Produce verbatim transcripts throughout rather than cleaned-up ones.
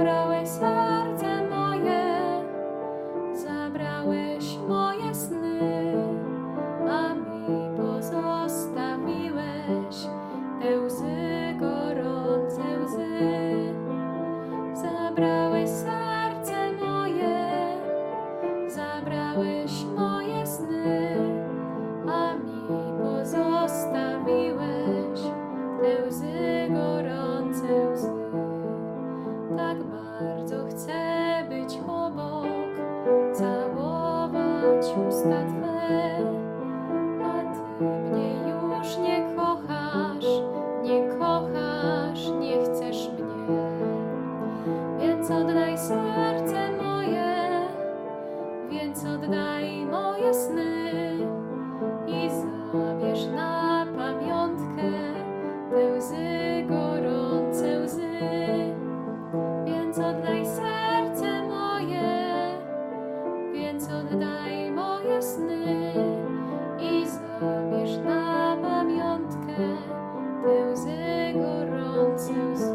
Zabrałeś serce moje, zabrałeś moje sny, a mi pozostawiłeś te łzy, gorące łzy. Zabrałeś serce moje, zabrałeś moje sny, a mi pozostawiłeś te łzy, gorące łzy. Tak bardzo chcę być obok, całować usta Twe, a Ty mnie już nie kochasz, nie kochasz, nie chcesz mnie. Więc oddaj serce moje, więc oddaj moje sny i zabierz na pamiątkę te łzy, gorące łzy. Więc oddaj serce moje, więc oddaj moje sny i zabierz na pamiątkę te łzy, gorące łzy.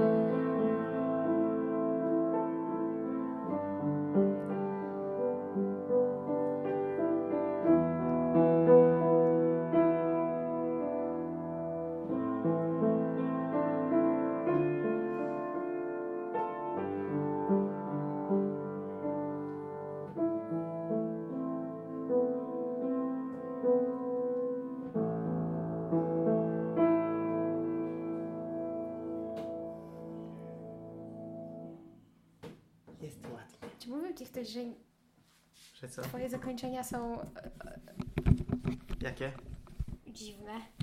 Jest ładnie. Czy mówił Ci ktoś, że Że co? Twoje zakończenia są Jakie? dziwne?